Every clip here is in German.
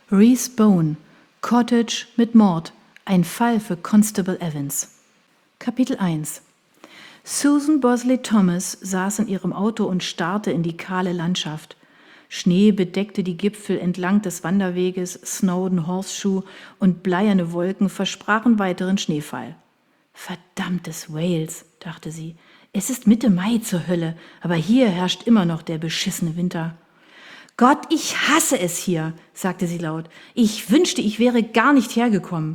Reese Bone, Cottage mit Mord, ein Fall für Constable Evans. Kapitel 1. Susan Bosley Thomas saß in ihrem Auto und starrte in die kahle Landschaft. Schnee bedeckte die Gipfel entlang des Wanderweges, Snowdon Horseshoe und bleierne Wolken versprachen weiteren Schneefall. Verdammtes Wales, dachte sie. Es ist Mitte Mai zur Hölle, aber hier herrscht immer noch der beschissene Winter. Gott, ich hasse es hier, sagte sie laut. Ich wünschte, ich wäre gar nicht hergekommen.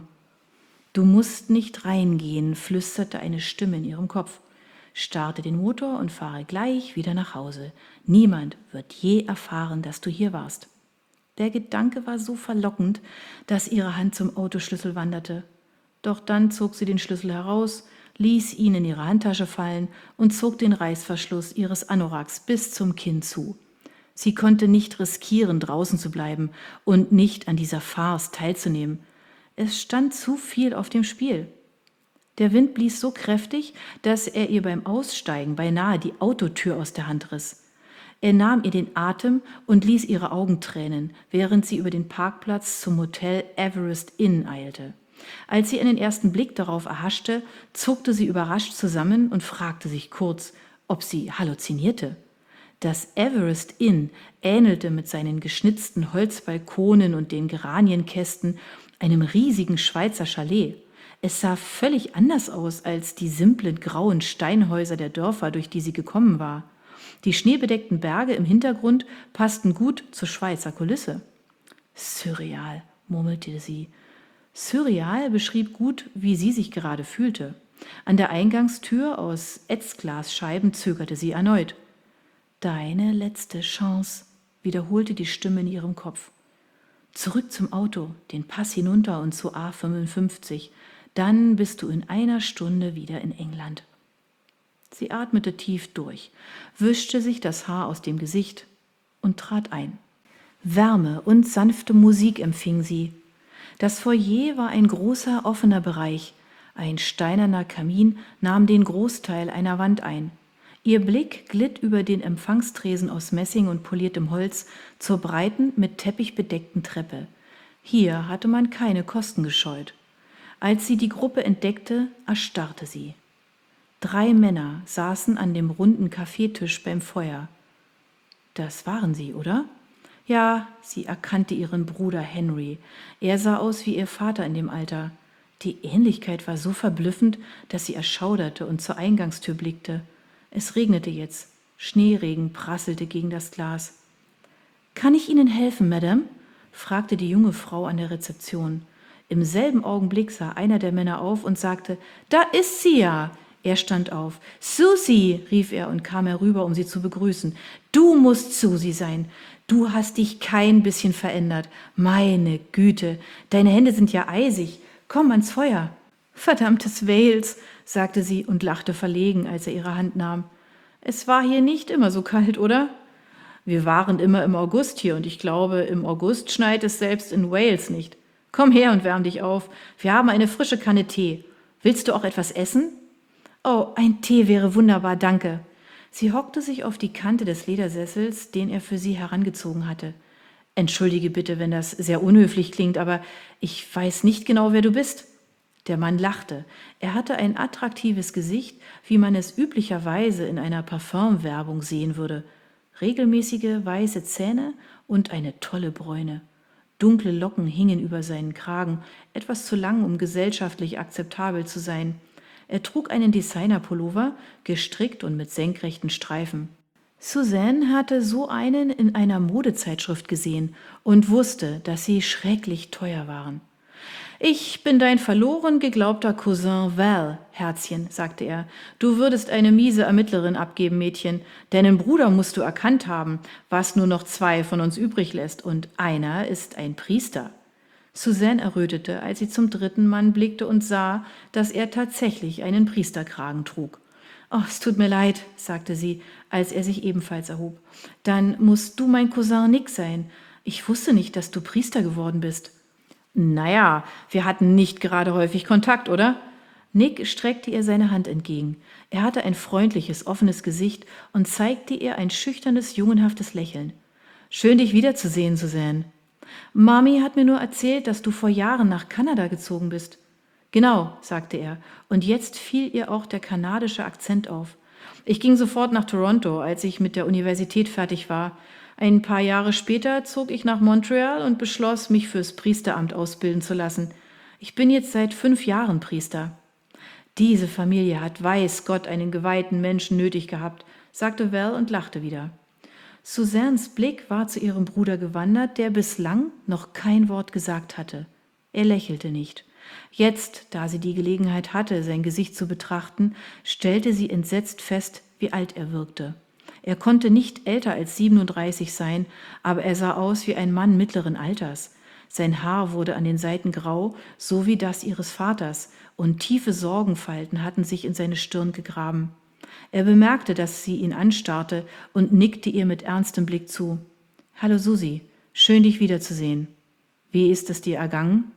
Du musst nicht reingehen, flüsterte eine Stimme in ihrem Kopf. Starte den Motor und fahre gleich wieder nach Hause. Niemand wird je erfahren, dass du hier warst. Der Gedanke war so verlockend, dass ihre Hand zum Autoschlüssel wanderte. Doch dann zog sie den Schlüssel heraus, ließ ihn in ihre Handtasche fallen und zog den Reißverschluss ihres Anoraks bis zum Kinn zu. Sie konnte nicht riskieren, draußen zu bleiben und nicht an dieser Farce teilzunehmen. Es stand zu viel auf dem Spiel. Der Wind blies so kräftig, dass er ihr beim Aussteigen beinahe die Autotür aus der Hand riss. Er nahm ihr den Atem und ließ ihre Augen tränen, während sie über den Parkplatz zum Hotel Everest Inn eilte. Als sie einen ersten Blick darauf erhaschte, zuckte sie überrascht zusammen und fragte sich kurz, ob sie halluzinierte. Das Everest Inn ähnelte mit seinen geschnitzten Holzbalkonen und den Geranienkästen einem riesigen Schweizer Chalet. Es sah völlig anders aus als die simplen grauen Steinhäuser der Dörfer, durch die sie gekommen war. Die schneebedeckten Berge im Hintergrund passten gut zur Schweizer Kulisse. Surreal, murmelte sie. Surreal beschrieb gut, wie sie sich gerade fühlte. An der Eingangstür aus Ätzglasscheiben zögerte sie erneut. Deine letzte Chance, wiederholte die Stimme in ihrem Kopf. Zurück zum Auto, den Pass hinunter und zu A55. Dann bist du in einer Stunde wieder in England. Sie atmete tief durch, wischte sich das Haar aus dem Gesicht und trat ein. Wärme und sanfte Musik empfing sie. Das Foyer war ein großer, offener Bereich. Ein steinerner Kamin nahm den Großteil einer Wand ein. Ihr Blick glitt über den Empfangstresen aus Messing und poliertem Holz zur breiten, mit Teppich bedeckten Treppe. Hier hatte man keine Kosten gescheut. Als sie die Gruppe entdeckte, erstarrte sie. 3 Männer saßen an dem runden Kaffeetisch beim Feuer. Das waren sie, oder? Ja, sie erkannte ihren Bruder Henry. Er sah aus wie ihr Vater in dem Alter. Die Ähnlichkeit war so verblüffend, dass sie erschauderte und zur Eingangstür blickte. Es regnete jetzt. Schneeregen prasselte gegen das Glas. »Kann ich Ihnen helfen, Madame?« fragte die junge Frau an der Rezeption. Im selben Augenblick sah einer der Männer auf und sagte, »Da ist sie ja!« Er stand auf. »Susie«, rief er und kam herüber, um sie zu begrüßen. »Du musst Susie sein. Du hast dich kein bisschen verändert. Meine Güte, deine Hände sind ja eisig. Komm ans Feuer.« »Verdammtes Wales«, sagte sie und lachte verlegen, als er ihre Hand nahm. »Es war hier nicht immer so kalt, oder?« »Wir waren immer im August hier und ich glaube, im August schneit es selbst in Wales nicht. Komm her und wärm dich auf. Wir haben eine frische Kanne Tee. Willst du auch etwas essen?« »Oh, ein Tee wäre wunderbar, danke.« Sie hockte sich auf die Kante des Ledersessels, den er für sie herangezogen hatte. »Entschuldige bitte, wenn das sehr unhöflich klingt, aber ich weiß nicht genau, wer du bist.« Der Mann lachte. Er hatte ein attraktives Gesicht, wie man es üblicherweise in einer Parfümwerbung sehen würde. Regelmäßige weiße Zähne und eine tolle Bräune. Dunkle Locken hingen über seinen Kragen, etwas zu lang, um gesellschaftlich akzeptabel zu sein. Er trug einen Designerpullover, gestrickt und mit senkrechten Streifen. Suzanne hatte so einen in einer Modezeitschrift gesehen und wusste, dass sie schrecklich teuer waren. »Ich bin dein verloren geglaubter Cousin Val, Herzchen«, sagte er. »Du würdest eine miese Ermittlerin abgeben, Mädchen. Deinen Bruder musst du erkannt haben, was nur noch 2 von uns übrig lässt, und einer ist ein Priester.« Suzanne errötete, als sie zum 3. Mann blickte und sah, dass er tatsächlich einen Priesterkragen trug. »Oh, es tut mir leid«, sagte sie, als er sich ebenfalls erhob. »Dann musst du mein Cousin Nick sein. Ich wusste nicht, dass du Priester geworden bist.« »Naja, wir hatten nicht gerade häufig Kontakt, oder?« Nick streckte ihr seine Hand entgegen. Er hatte ein freundliches, offenes Gesicht und zeigte ihr ein schüchternes, jungenhaftes Lächeln. »Schön, dich wiederzusehen, Suzanne.« Mami hat mir nur erzählt, dass du vor Jahren nach Kanada gezogen bist. Genau, sagte er, und jetzt fiel ihr auch der kanadische Akzent auf. Ich ging sofort nach Toronto, als ich mit der Universität fertig war. Ein paar Jahre später zog ich nach Montreal und beschloss, mich fürs Priesteramt ausbilden zu lassen. Ich bin jetzt seit 5 Jahren Priester. Diese Familie hat, weiß Gott, einen geweihten Menschen nötig gehabt, sagte Val und lachte wieder. Suzannes Blick war zu ihrem Bruder gewandert, der bislang noch kein Wort gesagt hatte. Er lächelte nicht. Jetzt, da sie die Gelegenheit hatte, sein Gesicht zu betrachten, stellte sie entsetzt fest, wie alt er wirkte. Er konnte nicht älter als 37 sein, aber er sah aus wie ein Mann mittleren Alters. Sein Haar wurde an den Seiten grau, so wie das ihres Vaters, und tiefe Sorgenfalten hatten sich in seine Stirn gegraben. Er bemerkte, dass sie ihn anstarrte und nickte ihr mit ernstem Blick zu. »Hallo Susi, schön dich wiederzusehen. Wie ist es dir ergangen?«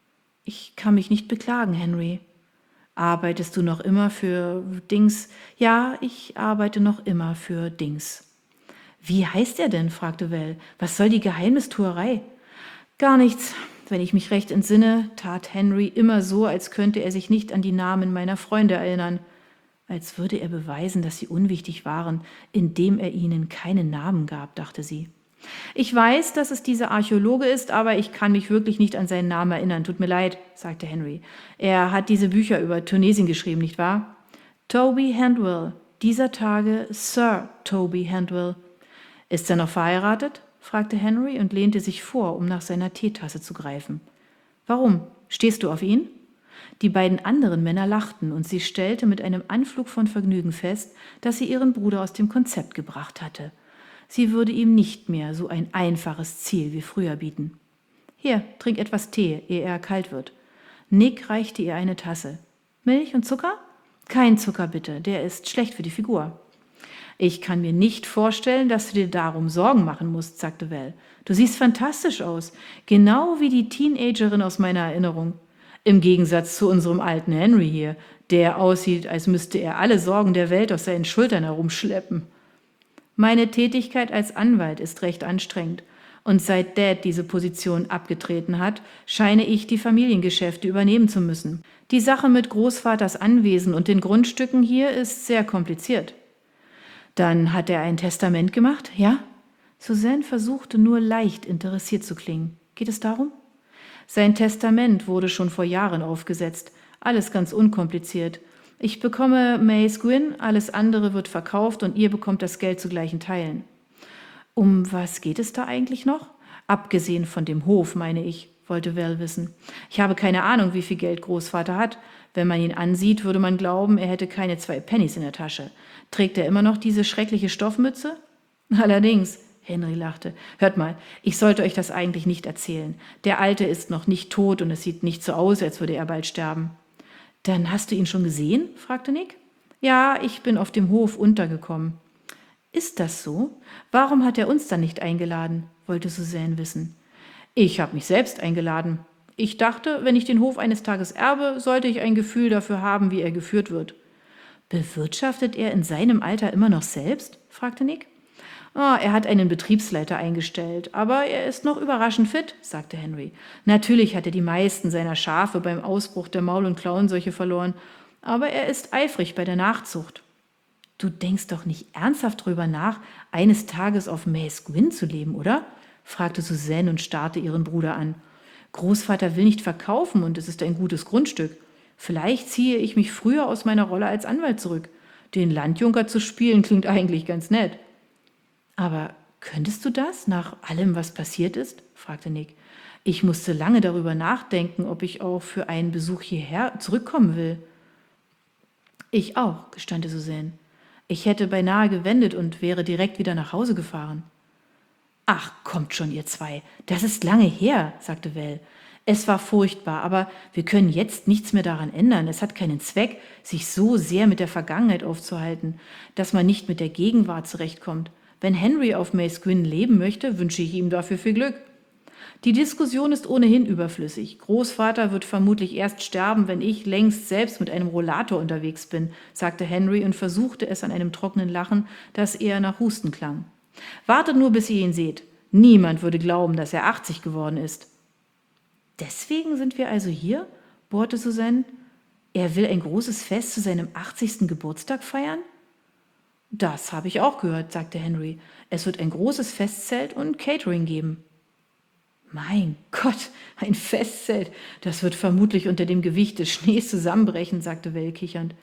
»Ich kann mich nicht beklagen, Henry.« »Arbeitest du noch immer für Dings?« »Ja, ich arbeite noch immer für Dings.« »Wie heißt er denn?« fragte Val. »Was soll die Geheimnistuerei?« »Gar nichts. Wenn ich mich recht entsinne, tat Henry immer so, als könnte er sich nicht an die Namen meiner Freunde erinnern. Als würde er beweisen, dass sie unwichtig waren, indem er ihnen keinen Namen gab«, dachte sie. »Ich weiß, dass es dieser Archäologe ist, aber ich kann mich wirklich nicht an seinen Namen erinnern. Tut mir leid«, sagte Henry. »Er hat diese Bücher über Tunesien geschrieben, nicht wahr?« »Toby Handwell. Dieser Tage Sir Toby Handwell.« »Ist er noch verheiratet?« fragte Henry und lehnte sich vor, um nach seiner Teetasse zu greifen. »Warum? Stehst du auf ihn?« Die beiden anderen Männer lachten, und sie stellte mit einem Anflug von Vergnügen fest, dass sie ihren Bruder aus dem Konzept gebracht hatte. Sie würde ihm nicht mehr so ein einfaches Ziel wie früher bieten. »Hier, trink etwas Tee, ehe er kalt wird.« Nick reichte ihr eine Tasse. »Milch und Zucker?« »Kein Zucker, bitte, der ist schlecht für die Figur.« »Ich kann mir nicht vorstellen, dass du dir darum Sorgen machen musst«, sagte Val. »Du siehst fantastisch aus, genau wie die Teenagerin aus meiner Erinnerung. Im Gegensatz zu unserem alten Henry hier, der aussieht, als müsste er alle Sorgen der Welt auf seinen Schultern herumschleppen.« »Meine Tätigkeit als Anwalt ist recht anstrengend. Und seit Dad diese Position abgetreten hat, scheine ich die Familiengeschäfte übernehmen zu müssen. Die Sache mit Großvaters Anwesen und den Grundstücken hier ist sehr kompliziert.« »Dann hat er ein Testament gemacht, ja?« Suzanne versuchte nur leicht interessiert zu klingen. »Geht es darum?« »Sein Testament wurde schon vor Jahren aufgesetzt. Alles ganz unkompliziert. Ich bekomme Mace Gwyn, alles andere wird verkauft und ihr bekommt das Geld zu gleichen Teilen.« »Um was geht es da eigentlich noch?« »Abgesehen von dem Hof, meine ich«, wollte Val wissen. »Ich habe keine Ahnung, wie viel Geld Großvater hat. Wenn man ihn ansieht, würde man glauben, er hätte keine 2 Pennies in der Tasche. Trägt er immer noch diese schreckliche Stoffmütze?« »Allerdings«, Henry lachte. »Hört mal, ich sollte euch das eigentlich nicht erzählen. Der Alte ist noch nicht tot und es sieht nicht so aus, als würde er bald sterben.« »Dann hast du ihn schon gesehen?« fragte Nick. »Ja, ich bin auf dem Hof untergekommen.« »Ist das so? Warum hat er uns dann nicht eingeladen?« wollte Suzanne wissen. »Ich habe mich selbst eingeladen. Ich dachte, wenn ich den Hof eines Tages erbe, sollte ich ein Gefühl dafür haben, wie er geführt wird.« »Bewirtschaftet er in seinem Alter immer noch selbst?« fragte Nick. »Oh, er hat einen Betriebsleiter eingestellt, aber er ist noch überraschend fit«, sagte Henry. »Natürlich hat er die meisten seiner Schafe beim Ausbruch der Maul- und Klauenseuche verloren, aber er ist eifrig bei der Nachzucht.« »Du denkst doch nicht ernsthaft drüber nach, eines Tages auf Mace Gwyn zu leben, oder?« fragte Suzanne und starrte ihren Bruder an. »Großvater will nicht verkaufen und es ist ein gutes Grundstück. Vielleicht ziehe ich mich früher aus meiner Rolle als Anwalt zurück. Den Landjunker zu spielen klingt eigentlich ganz nett.« »Aber könntest du das, nach allem, was passiert ist?« fragte Nick. »Ich musste lange darüber nachdenken, ob ich auch für einen Besuch hierher zurückkommen will.« »Ich auch«, gestande Suzanne. »Ich hätte beinahe gewendet und wäre direkt wieder nach Hause gefahren.« »Ach, kommt schon, ihr zwei, das ist lange her«, sagte Val. »Es war furchtbar, aber wir können jetzt nichts mehr daran ändern. Es hat keinen Zweck, sich so sehr mit der Vergangenheit aufzuhalten, dass man nicht mit der Gegenwart zurechtkommt. Wenn Henry auf Mace Gwyn leben möchte, wünsche ich ihm dafür viel Glück. Die Diskussion ist ohnehin überflüssig. Großvater wird vermutlich erst sterben, wenn ich längst selbst mit einem Rollator unterwegs bin«, sagte Henry und versuchte es an einem trockenen Lachen, das eher nach Husten klang. »Wartet nur, bis ihr ihn seht. Niemand würde glauben, dass er 80 geworden ist. Deswegen sind wir also hier? Bohrte Suzanne. Er will ein großes Fest zu seinem 80. Geburtstag feiern? Das habe ich auch gehört, sagte Henry. Es wird ein großes Festzelt und Catering geben. Mein Gott, ein Festzelt. Das wird vermutlich unter dem Gewicht des Schnees zusammenbrechen, sagte Val kichernd.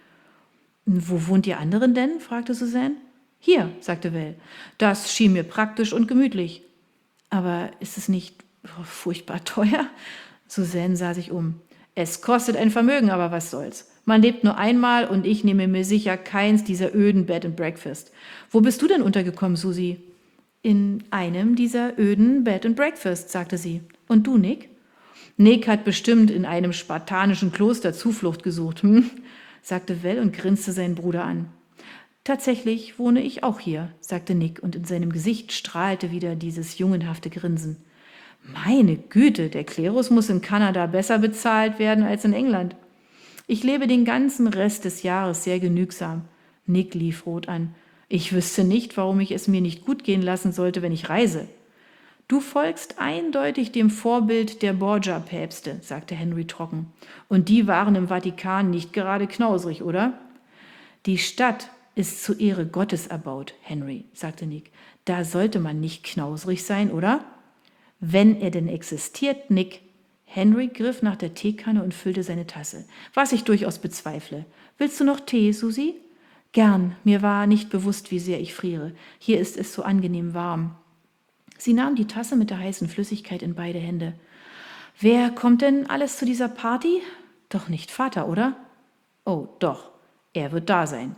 Wo wohnt ihr anderen denn? Fragte Suzanne. Hier, sagte Val. Das schien mir praktisch und gemütlich. Aber ist es nicht furchtbar teuer? Suzanne sah sich um. Es kostet ein Vermögen, aber was soll's. Man lebt nur einmal und ich nehme mir sicher keins dieser öden Bed and Breakfast. Wo bist du denn untergekommen, Susi? In einem dieser öden Bed and Breakfast, sagte sie. Und du, Nick? Nick hat bestimmt in einem spartanischen Kloster Zuflucht gesucht, sagte Val und grinste seinen Bruder an. Tatsächlich wohne ich auch hier, sagte Nick, und in seinem Gesicht strahlte wieder dieses jungenhafte Grinsen. Meine Güte, der Klerus muss in Kanada besser bezahlt werden als in England. Ich lebe den ganzen Rest des Jahres sehr genügsam. Nick lief rot an. Ich wüsste nicht, warum ich es mir nicht gut gehen lassen sollte, wenn ich reise. Du folgst eindeutig dem Vorbild der Borgia-Päpste, sagte Henry trocken. Und die waren im Vatikan nicht gerade knausrig, oder? Die Stadt ist zur Ehre Gottes erbaut, Henry, sagte Nick. Da sollte man nicht knausrig sein, oder? Wenn er denn existiert, Nick. Henry griff nach der Teekanne und füllte seine Tasse, was ich durchaus bezweifle. Willst du noch Tee, Susi? Gern, mir war nicht bewusst, wie sehr ich friere. Hier ist es so angenehm warm. Sie nahm die Tasse mit der heißen Flüssigkeit in beide Hände. Wer kommt denn alles zu dieser Party? Doch nicht Vater, oder? Oh, doch, er wird da sein.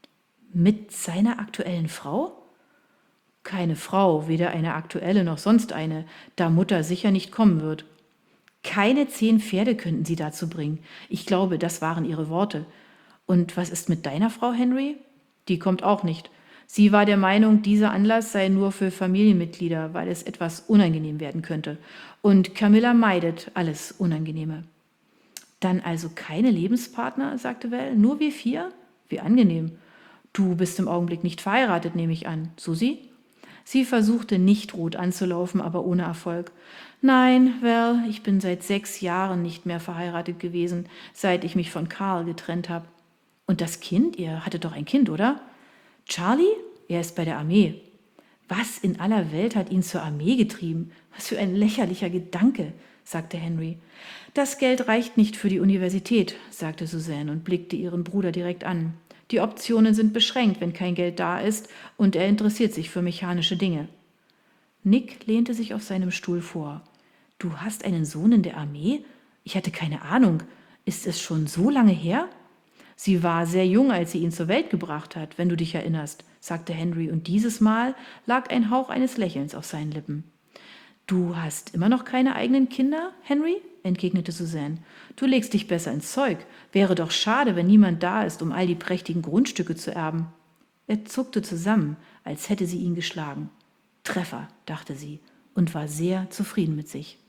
Mit seiner aktuellen Frau? Keine Frau, weder eine aktuelle noch sonst eine, da Mutter sicher nicht kommen wird. Keine 10 Pferde könnten sie dazu bringen. Ich glaube, das waren ihre Worte. Und was ist mit deiner Frau, Henry? Die kommt auch nicht. Sie war der Meinung, dieser Anlass sei nur für Familienmitglieder, weil es etwas unangenehm werden könnte. Und Camilla meidet alles Unangenehme. Dann also keine Lebenspartner, sagte Val, nur wir 4? Wie angenehm. Du bist im Augenblick nicht verheiratet, nehme ich an. Susi? Sie versuchte nicht rot anzulaufen, aber ohne Erfolg. Nein, Val, ich bin seit 6 Jahren nicht mehr verheiratet gewesen, seit ich mich von Carl getrennt habe. Und das Kind? Ihr hattet doch ein Kind, oder? Charlie? Er ist bei der Armee. Was in aller Welt hat ihn zur Armee getrieben? Was für ein lächerlicher Gedanke, sagte Henry. Das Geld reicht nicht für die Universität, sagte Suzanne und blickte ihren Bruder direkt an. Die Optionen sind beschränkt, wenn kein Geld da ist, und er interessiert sich für mechanische Dinge. Nick lehnte sich auf seinem Stuhl vor. Du hast einen Sohn in der Armee? Ich hatte keine Ahnung. Ist es schon so lange her? Sie war sehr jung, als sie ihn zur Welt gebracht hat, wenn du dich erinnerst, sagte Henry, und dieses Mal lag ein Hauch eines Lächelns auf seinen Lippen. Du hast immer noch keine eigenen Kinder, Henry? Entgegnete Suzanne. Du legst dich besser ins Zeug. Wäre doch schade, wenn niemand da ist, um all die prächtigen Grundstücke zu erben. Er zuckte zusammen, als hätte sie ihn geschlagen. Treffer, dachte sie, und war sehr zufrieden mit sich.